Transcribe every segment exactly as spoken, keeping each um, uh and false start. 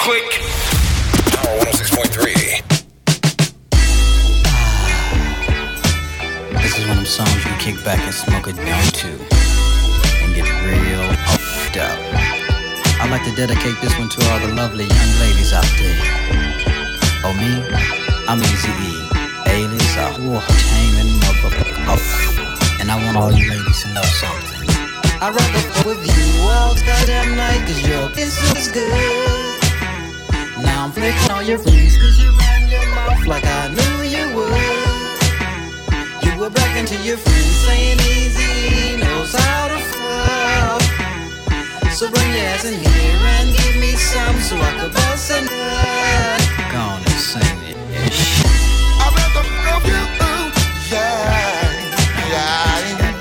quick. Power one oh six point three. This is one of them songs you can kick back and smoke a down to and get real up-ed up. I'd like to dedicate this one to all the lovely young ladies out there. Oh, me? I'm Eazy-E, alias a war-taming motherfucker. And I want all you ladies to know something. I'd rather fuck with you all goddamn night, cause your kiss is good. Now I'm flicking on your friends, cause you ran your mouth like I knew you would. You were back into your friends saying Eazy knows how to fuck. So bring your ass in here and give me some so I could bust a nut. Go on and sing it, ish. I'd rather fuck you, ooh, yeah, yeah.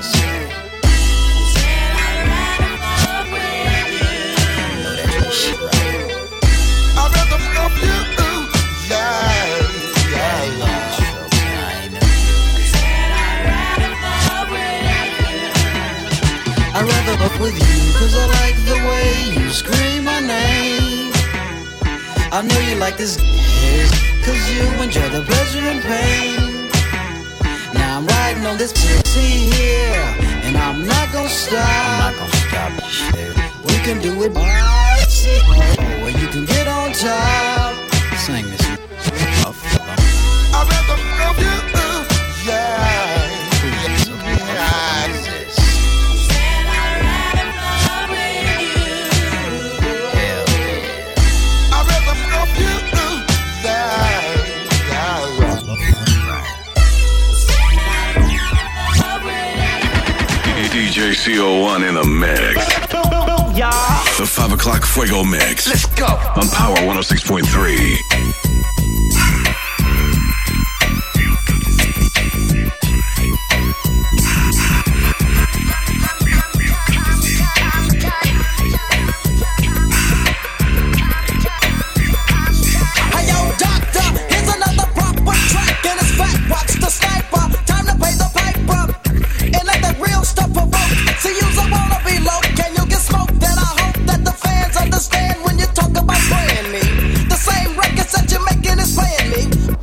I'd rather fuck with you, cause I like the way you scream my name. I know you like this, cause you enjoy the pleasure and pain. Now I'm riding on this pussy here, and I'm not gonna stop. I'm not gonna stop, shit. We can do it, oh, or you can get on top. Sing this. I'd rather fuck you, yeah. D J C O one in the mix. The five o'clock Fuego mix. Let's go. On Power one oh six point three. When you talk about spraying me, the same records that you're making is playing me.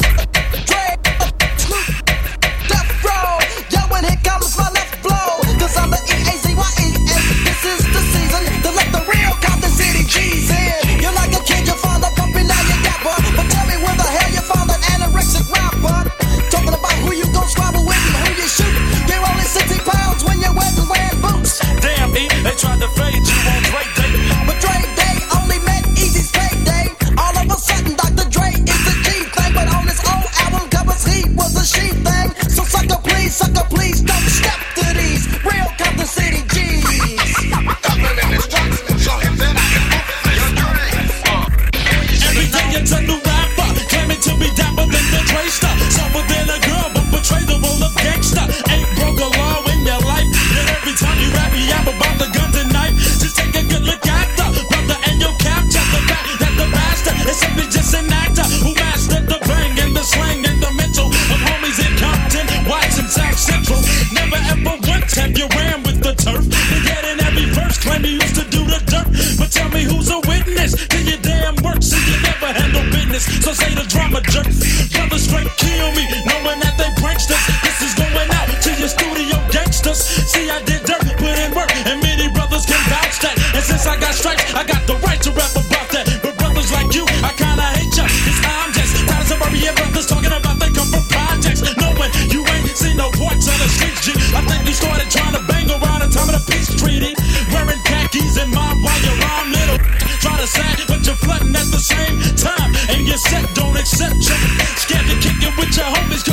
Set, don't accept you. Scared to kick it with your homies.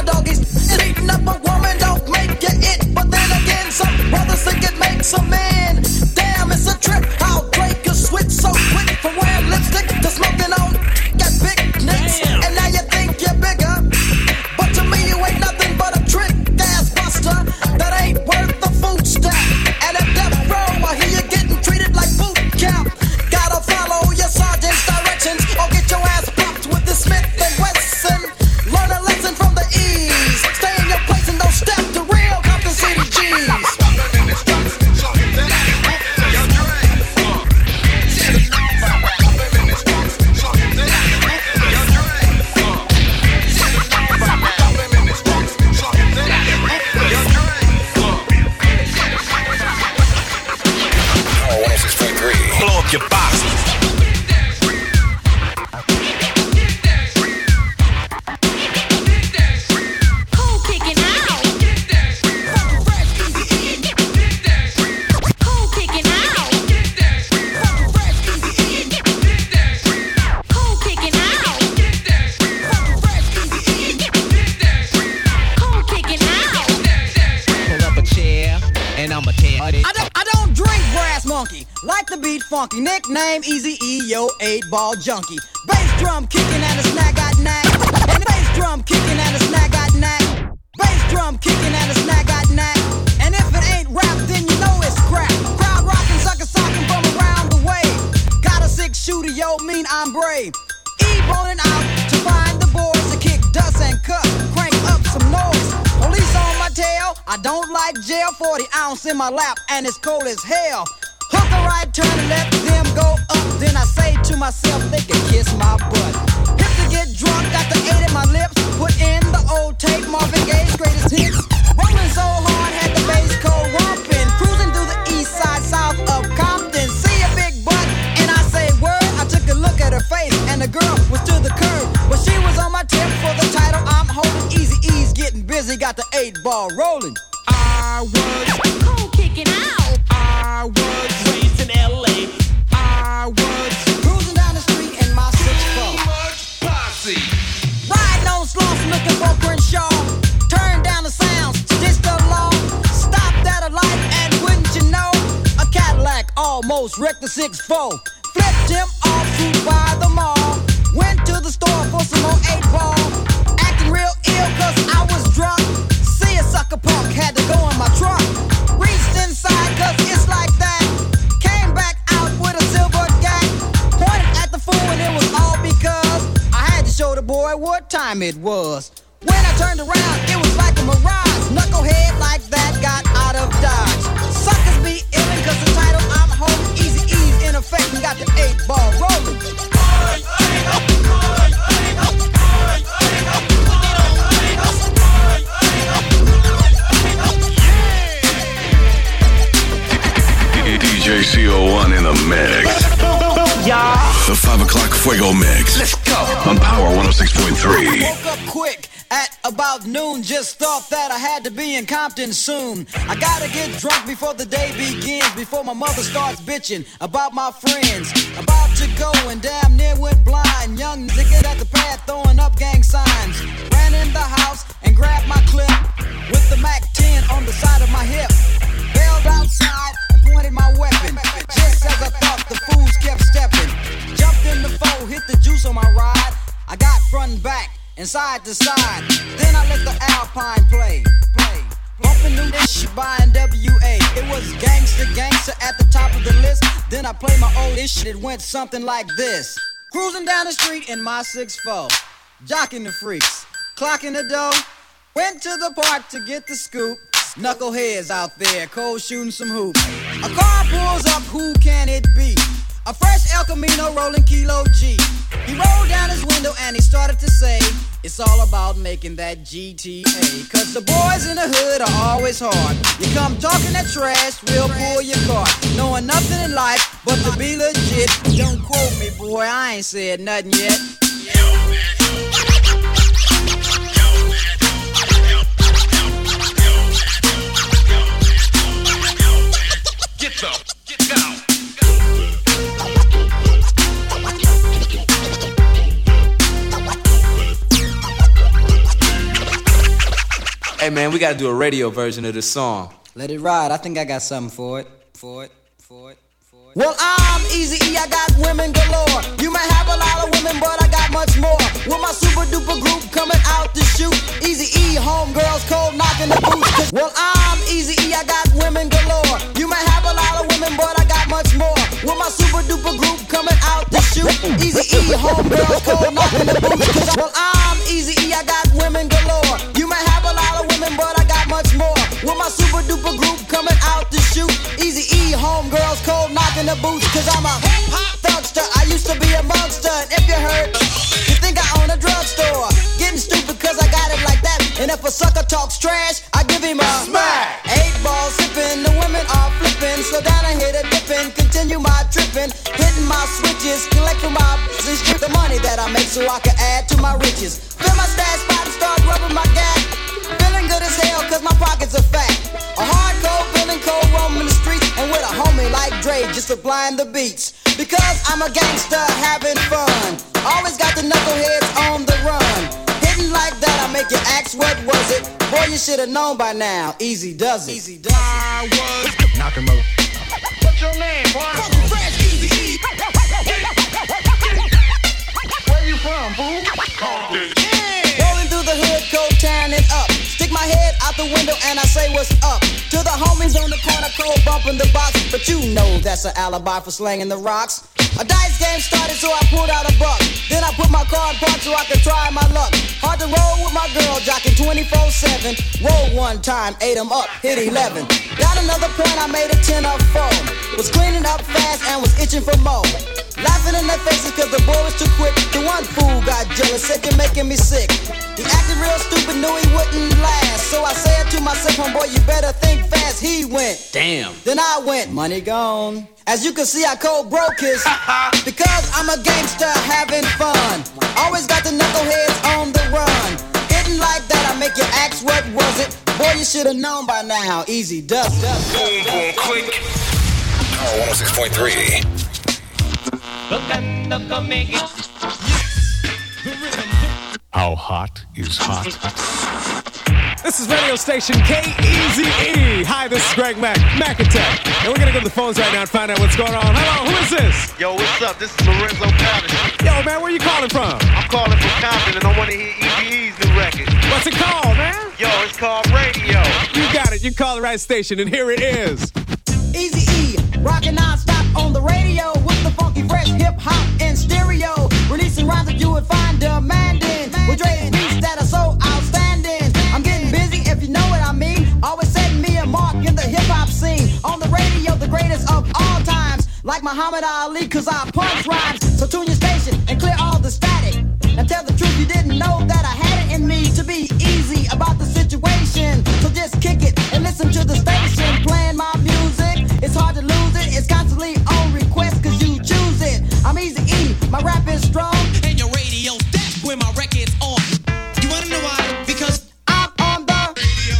my doggies. Eating up a woman don't make you it, but then again, some brothers think it makes a man. Damn, it's a trip how Drake can switch so quick from wearing lipstick to smoking on got picnics. And now you think you're bigger, but to me you ain't nothing but a trick ass buster that ain't worth the food stamp. And at death row, I hear you getting treated like boot camp. Gotta follow your sergeant's directions or get your ass popped with the Smith and Wesson. Learn a lesson from the E's. Stay in your place and don't step to real Compton City G's. Blow up your box. Cool kicking out. Cool kicking out. Cool kicking out. Cool kicking out. Pull up a chair and I'ma tear it. I don't, I don't drink Brass Monkey. Like the beat funky. Nickname Easy E, yo, eight ball junkie. Bass drum kicking and a snag got knack. And bass drum kicking and a snag got knack. Bass drum kicking and a snag got knack. And if it ain't rap, then you know it's crap. Crowd rocking, sucker socking from around the way. Got a six shooter, yo, mean I'm brave. E-boning out to find the boys to kick dust and cuff. Crank up some noise. Police on my tail. I don't like jail. forty ounce in my lap and it's cold as hell. Hook a right turn and let them go up. Then I say to myself, they can kiss my butt. Hip to get drunk, got the eight in my lips. Put in the old tape, Marvin Gaye's greatest hits. Rolling so hard, had the bass cold romping. Cruising through the east side, south of Compton. See a big butt, and I say word. I took a look at her face, and the girl was to the curb. But she was on my tip for the title I'm holding. Easy E's getting busy, got the eight ball rolling. I was, Cool kicking out. I was raised in L A. I was Cruising down the street in my six four. posse. Riding on slumps looking for Crenshaw. Turn down the sounds, ditch the law. Stopped at a light and wouldn't you know, a Cadillac almost wrecked the six four. Flipped him off through by the mall. Went to the store for some more eight ball. Acting real ill cause I was drunk. See a sucker punk, had to go in my trunk. Reached inside cause it's like that. Came back out with a silver gag. Pointed at the fool and it was all because I had to show the boy what time it was. When I turned around, it was like a mirage. Knucklehead like that got out of dodge. Suckers be illin' cause the title I'm holding. Easy E's in effect and got the eight ball rolling. D J C O one in the mix. The five o'clock Fuego mix. Let's go. On Power one oh six point three. Woke up quick at about noon. Just thought that I had to be in Compton soon. I gotta get drunk before the day begins. Before my mother starts bitching about my friends. About to go and damn near went blind. Young nigga at the pad throwing up gang signs. Ran in the house and grabbed my clip with the Mac ten on the side of my hip. Bailed outside and pointed my weapon. Just as I thought, the fools kept stepping. Jumped in the foe, hit the juice on my ride. I got front and back and side to side. Then I let the Alpine play. Play. Bumping new shit by N W A. It was gangster, gangster at the top of the list. Then I played my old shit. It went something like this. Cruising down the street in my six four. Jocking the freaks. Clocking the dough. Went to the park to get the scoop. Knuckleheads out there, cold shooting some hoops. A car pulls up, who can it be? A fresh El Camino rolling Kilo G. He rolled down his window and he started to say, it's all about making that G T A. Cause the boys in the hood are always hard. You come talking that trash, we'll pull your car. Knowing nothing in life but to be legit. Don't quote me, boy, I ain't said nothing yet. Get up, get down. Hey man, we gotta do a radio version of this song. Let it ride. I think I got something for it. For it. For it. For it. Well, I'm Eazy-E. I got women galore. You may have a lot of women, but I got much more. With my super duper group coming out to shoot. Eazy-E, homegirls, cold knocking the boots. Well, I'm Eazy-E. I got women galore. You may have a lot of women, but I got much more. With my super duper group coming out to shoot. Eazy-E, homegirls, cold knocking the boots. Well, I'm Eazy-E. I got women galore. You may have a lot of women, but I got much more. With my super duper group coming out to shoot. Eazy-E, homegirls, cold knocking the boots. Cause I'm a hip-hop thugster. I used to be a monster. And if you heard, you think I own a drugstore. Getting stupid cause I got it like that. And if a sucker talks trash, I give him a smack. Eight balls sipping, the women are flipping. Slow down and hit a dipping. Continue my tripping. Hitting my switches. Collect from my business. Strip the money that I make so I can add to my riches. Fill my stash spot and start rubbing my gas. Feeling good as hell cause my pockets are fat. A hardcore feeling cold roaming the streets. And with a homie like Dre just supplying the beats. Because I'm a gangster having fun. Always got the knuckleheads on the run. Hitting like that I make you ask what was it. Boy you should've known by now. Easy does it. Easy does it. I was knock him over. What's your name, boy? Fucking fresh Eazy-E. Where you from, fool? Yeah. Rolling through the hood, cold tearing it up. Stick my head out the window and I say what's up. To the homies on the corner, cold bumping the box. But you know that's an alibi for slanging the rocks. A dice game started so I pulled out a buck. Then I put my car in park so I could try my luck. Hard to roll with my girl jocking twenty-four seven. Roll one time, ate 'em up, hit eleven. Got another point, I made a ten of four. Was cleaning up fast and was itching for more. Laughing in their faces cause the boy was too quick. The one fool got jealous, said you're making me sick. He acted real stupid, knew he wouldn't last. So I said to myself, homeboy, you better think fast. He went, damn. Then I went, money gone. As you can see, I cold broke his. Because I'm a gangster having fun. Always got the knuckleheads on the run. Hitting like that, I make you ask what was it. Boy, you should've known by now. Easy does, does, does. Boom, boom, click. Power one oh six point three. How hot is hot? This is radio station K E Z E. Hi, this is Greg Mac, Mac Attack. And we're going to go to the phones right now and find out what's going on. Hello, who is this? Yo, what's up? This is Lorenzo Patterson. Yo, man, where you calling from? I'm calling from Compton and I want to hear Eazy-E's new record. What's it called, man? Yo, it's called Radio. You got it. You call the right station, and here it is. Eazy-E, rockin' non-stop on the radio with the funky fresh hip-hop in stereo. Releasing rhymes that you would find demanding. With Dre beats that are so outstanding. I'm getting busy if you know what I mean. Always setting me a mark in the hip-hop scene. On the radio, the greatest of all times. Like Muhammad Ali, cause I punch rhymes. So tune your station and clear all the static. And tell the truth, you didn't know that I had it in me to be easy about the situation. So just kick it and listen to the station. Playing my music, it's hard to lose it. It's constantly on request cause you choose it. I'm Eazy-E, my rap is strong. And your radio, that's where my record's on. You wanna know why? Because I'm on the radio.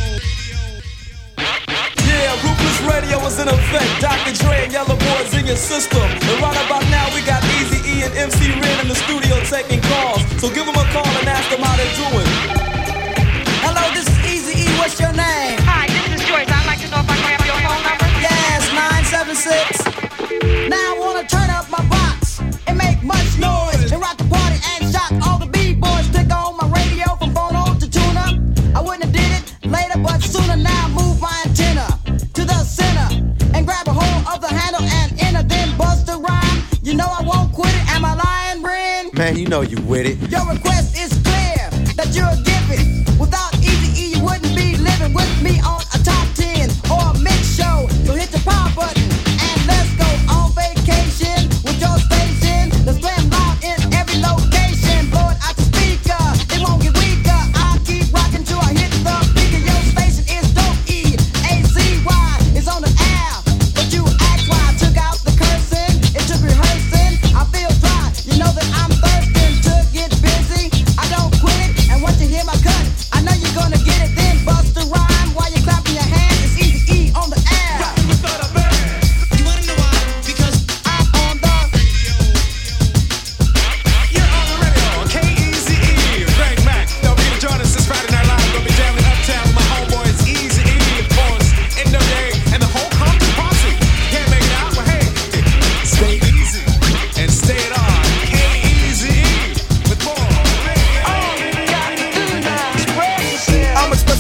Yeah, Ruthless Radio is in effect. Doctor Dre and Yellow Boys in your system. And right about now we got Eazy-E and M C Ren in the studio taking calls. So give them a call and ask them how they're doing. Hello, this is Eazy-E, what's your name? Hi, this is Joyce. I'd like to know if I can have your phone number. Yes, nine seven six. Now I wanna turn up my box and make much noise and rock the party and shock all the B-boys. Stick on my radio from phono to tuna. I wouldn't have did it later, but sooner. Now move my antenna to the center and grab a hold of the handle and enter, then bust a rhyme. You know I won't quit it. Am I lying, Bryn? Man, you know you with it. Your request is clear that you're giving. Without Eazy-E, you wouldn't be living with me on a top ten or a mix show. So hit the power button and let's go on vacation with your station. Let's play 'em loud in every location. Blow it out the speaker, it won't get weaker. I'll keep rocking till I hit the speaker. Your station is dope, E A Z Y is on the air. But you ask why I took out the cursing. It took rehearsing. I feel dry, you know that I'm thirsting to get busy. I don't quit it, and once you hear my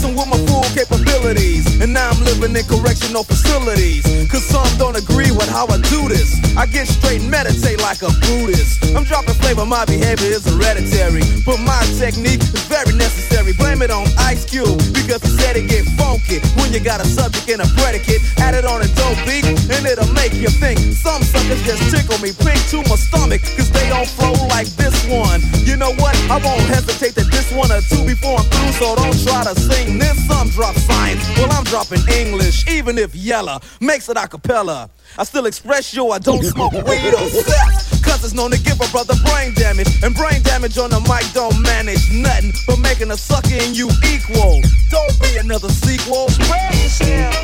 Messing with my full capabilities, and now I'm living in correctional facilities. Cause some don't agree with how I do this. I get straight and meditate like a Buddhist. I'm dropping flavor, my behavior is hereditary, but my technique is very necessary. Blame it on Ice Cube, because he said it get funky when you got a subject and a predicate. Add it on a dope beat, and it'll make you think. Some suckers just tickle me pink to my stomach, cause they don't flow like this one. You know what? I won't hesitate to diss one or two before I'm through, so don't try to sing this. Some drop science, well I'm dropping English, even if Yella makes it a cappella. I still express yo, I don't smoke weed or sex, cause it's known to give a brother brain damage, and brain damage on the mic don't manage nothing but making a sucker in you equal. Don't be another sequel. Spread yourself.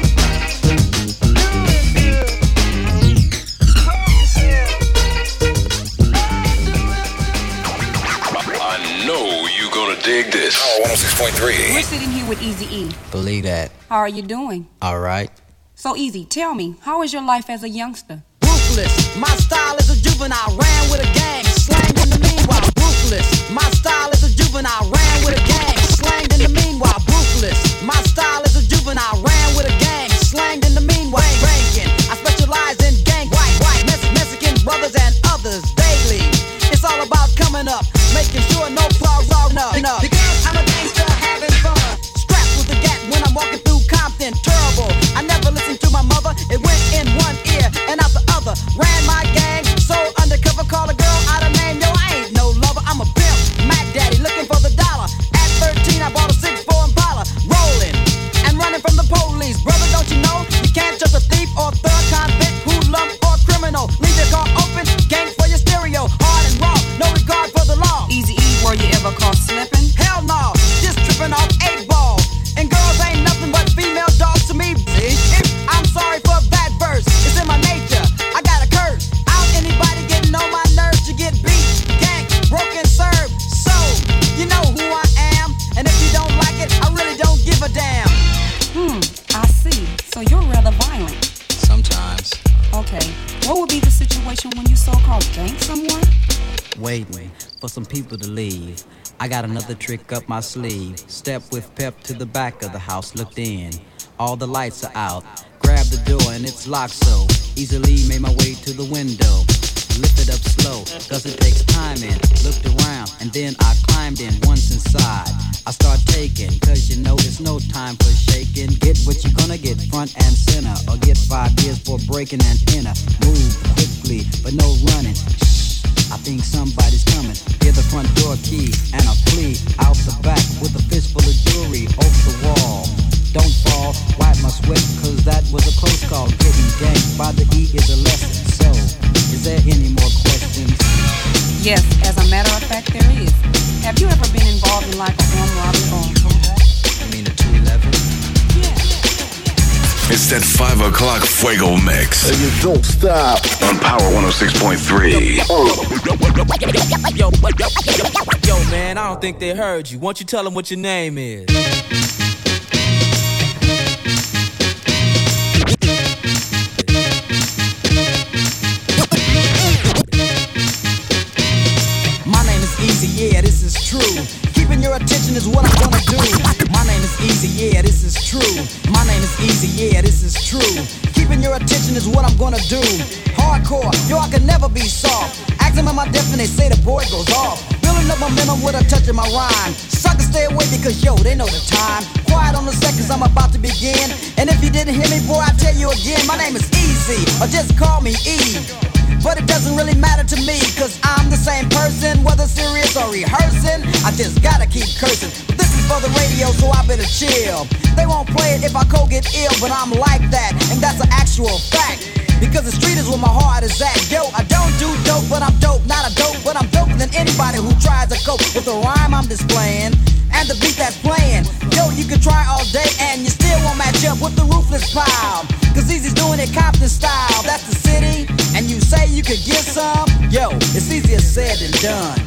I know you gonna dig this. Power one oh six point three. We're sitting here with Eazy-E. Believe that. How are you doing? All right. So Easy, tell me, how is your life as a youngster? Ruthless, my style is a juvenile, ran with a gang, slanged in the meanwhile. Ruthless, my style is a juvenile, ran with a gang, slanged in the meanwhile. Ruthless, my style is a juvenile, ran with a gang, slanged in the meanwhile. Ranking, I specialize in gang, white, white, Mex- Mexican brothers and others daily. It's all about coming up, making sure no flaws are no, no. Because I'm a gangster having fun, strapped with a gat when I'm walking through Compton, terrible. I never listened to my mother, it went in one ear and out the other. Ran my gang, so undercover, call a girl out of name. Yo, I ain't no lover, I'm a pimp, Mac Daddy, looking for the dollar. At thirteen, I bought a six four Impala, rolling and running from the police. Brother, don't you know, you can't trust a thief or thug, convict, hoodlum or criminal. Leave your car open, gang for your stereo, hard and raw, no regard for the law. Eazy-E, were you ever caught slipping? Hell no, just tripping off eight ball. And girls ain't nothing but female dogs to me. See? I'm sorry for that verse, it's in my nature. I got a curse. Out anybody getting on my nerves to get beat, ganked, broken, served. So, you know who I am. And if you don't like it, I really don't give a damn. Hmm, I see. So you're rather violent. Sometimes. Okay, what would be the situation when you so-called gank someone? Waiting for some people to leave. I got another trick up my sleeve. Step with pep to the back of the house, looked in. All the lights are out. Grabbed the door and it's locked, so easily made my way to the window. Lifted up slow, cause it takes time in. Looked around and then I climbed in. Once inside, I start taking, cause you know it's no time for shaking. Get what you're gonna get, front and center, or get five years for breaking and enter. Move quickly, but no running. I think somebody's coming. Hear the front door key and a plea out the back with a fistful of jewelry over the wall. Don't fall, wipe my sweat, cause that was a close call. Getting ganked by the E is a lesson. So, is there any more questions? Yes, as a matter of fact, there is. Have you ever been involved in like a armed robbery or a throwback? You mean a two eleven? It's that five o'clock Fuego mix. And you don't stop. On Power one oh six point three. Yo, yo, man, I don't think they heard you. Why don't you tell them what your name is? My name is Easy, yeah, this is true. Keeping your attention is what I'm gonna do. My name is Easy, yeah, this is true. My name is Easy, yeah, this is true. Keeping your attention is what I'm gonna do. Hardcore, yo, I can never be soft. Ask them am I deaf and they say the boy goes off. Building up momentum with a touch of my rhyme. Suckers stay away because yo, they know the time. Quiet on the seconds, I'm about to begin. And if you didn't hear me, boy, I tell you again. My name is Easy, or just call me E. But it doesn't really matter to me, cause I'm the same person, whether serious or rehearsing. I just gotta keep cursing. But this is for the radio, so I better chill. They won't play it if I cold get ill, but I'm like that, and that's an actual fact. Because the street is where my heart is at. Yo, I don't do dope, but I'm dope. Not a dope, but I'm doper than anybody who tries to cope with the rhyme I'm displaying and the beat that's playing. Yo, you can try all day and you still won't match up with the ruthless pile. Cause Easy's doing it Compton style. That's the city, and you say you could get some. Yo, it's easier said than done.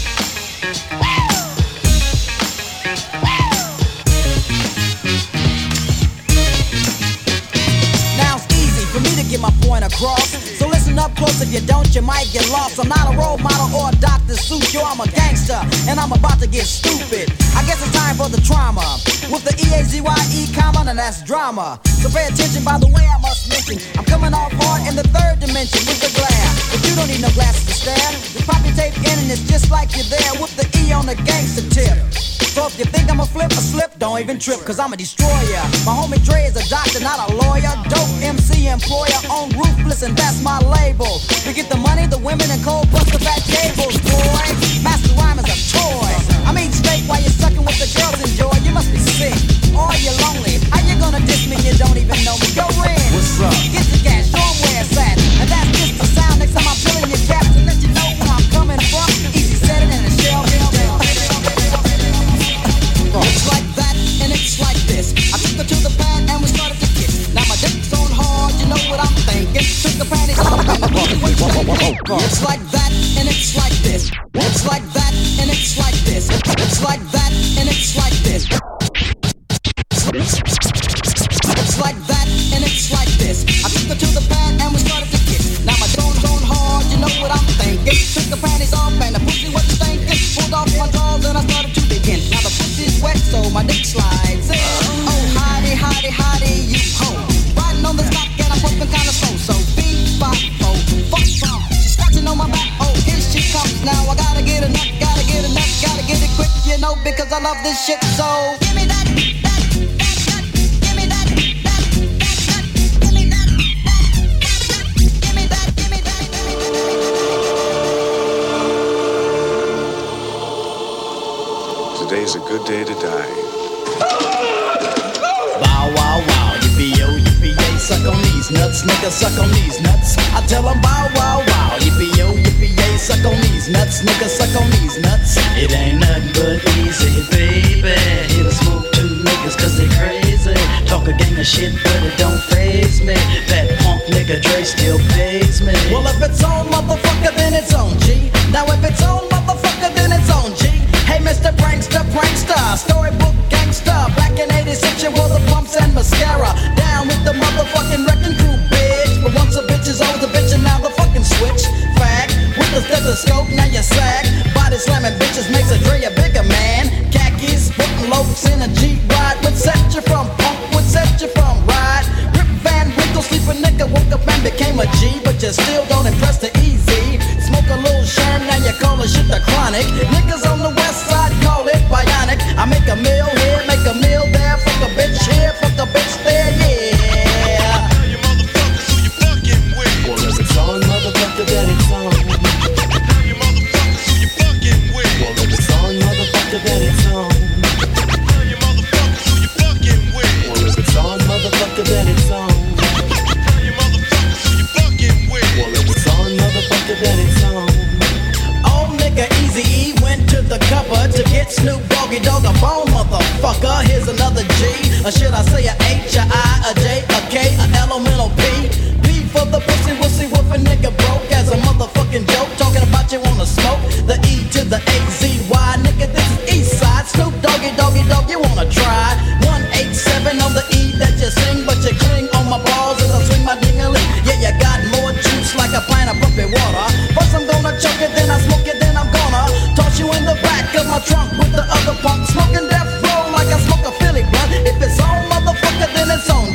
Get my point across. So listen up close, if you don't, you might get lost. I'm not a role model or a Doctor Seuss. Yo, I'm a gangster, and I'm about to get stupid. I guess it's time for the trauma. With the E A C Y E, comma, and that's drama. So pay attention, by the way, I must mention, I'm coming off hard in the third dimension with the glare. But you don't need no glasses to stare. The poppy tape in and it's just like you're there with the E on the gangster tip. So if you think I'm a flip or slip, don't even trip, cause I'm a destroyer. My homie Dre is a doctor, not a lawyer. Dope M C employer on Ruthless, and that's my label. We get the money, the women, and cold bust the fat cables, boy. Master Rhyme is a toy. I mean straight while you're sucking with the girls enjoy. You must be sick, or you're lonely. How you gonna diss me, you don't even know me? Go in. What's up? Get the gas, show 'em where it's at. And that's just the sound next time I'm filling your caps to let you know where I'm coming from. Easy said it in a shell. It's like that, and it's like this. I took her to the pad and we started to kiss. Now my dick's on hard, you know what I'm thinking. Took the panties off and the booty was shaking. It's like that, and it's like this. It's like that, and it's like this. It's like that, and it's like this. It's like that, and it's like this. I took her to the pad and we started to kiss. Now my dick's on hard, you know what I'm thinking. Took the panties off and the pussy was stinking. Pulled off my drawers and I started to begin. Now the pussy's wet, so my dick slides in. Oh, hottie, hottie, hottie, you ho. Riding on the stock and I'm pumping kinda slow. So beat, bop, oh, fuck, bump. She's scratching on my back, oh, here she comes. Now I gotta get a nut, gotta get a nut, gotta get it quick, you know, because I love this shit. So give me that, that, that, that, give me that, that, that, that, give me that, that, that, give me that, give me that, give me that. Today's a good day to die. Wow, wow, wow, yippee-yo, yippee-yay, suck on these nuts, nigga, suck on these nuts. I tell them bow, wow, wow, yippee-yo, yippee-yay, suck on these nuts, nigga, suck on these nuts. It ain't nothing but easy, baby. Hit a smoke two niggas cause they crazy. Talk a gang of shit, but it don't faze me. That punk nigga Dre still pays me. Well, if it's on, motherfucker, then it's on, G. Now if it's on, motherfucker, then it's on, G. Hey, Mister Prankster, Prankster, storybook gangster. Back in eighty-six, you wore the pumps and mascara. Down with the motherfucking wrecking crew, bitch. But once a bitch is always a bitch, and now the fucking switch. Fag, with the stethoscope, now you sag. Body slamming bitches makes a Dre a bigger man. Khakis, putting loafs in a G-Ride. Would set you from punk, would set you from ride. Rip Van Winkle, sleeper nigga, woke up and became a G. But you still don't impress the easy. Smoke a little sham, now you call it shit the chronic. Niggas on the west side call it bionic. I make a meal here, make a meal there. Fuck a bitch here, fuck a bitch there, yeah. Tell you motherfuckers who you fucking with. Well, if it's on, motherfucker, then it's on. Tell you motherfuckers who you fucking with. Well, if it's on, motherfucker, then it's on. Tell you motherfuckers who you fucking with. Well, if it's on, motherfucker, then it's on. Tell you motherfuckers who you fucking with. Well, if it's on, motherfucker, then it's on. Old nigga Eazy-E went to the cupboard to get Snoop Doggy Dogg a bone, motherfucker. Here's another G, or should I say a H, a I, a J, a K, a elemental P. P for the pussy, wussy, whoopin' nigga broke as a motherfucking joke. Talking about you wanna smoke, the E to the A Z Y, nigga, this is East Side. Snoop Doggy Doggy Dogg, you wanna try? one eight seven on the E that you sing, but you cling on my balls as I swing my ding-a-ling. Yeah, you got more juice like a pint of puppy water. First I'm gonna choke it, then I smoke it, then I'm gonna toss you in the back of my trunk with the other punk. Smoking death row like I smoke a Philly blunt. If it's on, motherfucker, then it's on.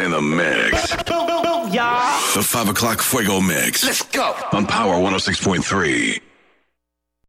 in the mix. Yeah. The five o'clock Fuego Mix. Let's go. On Power one oh six point three.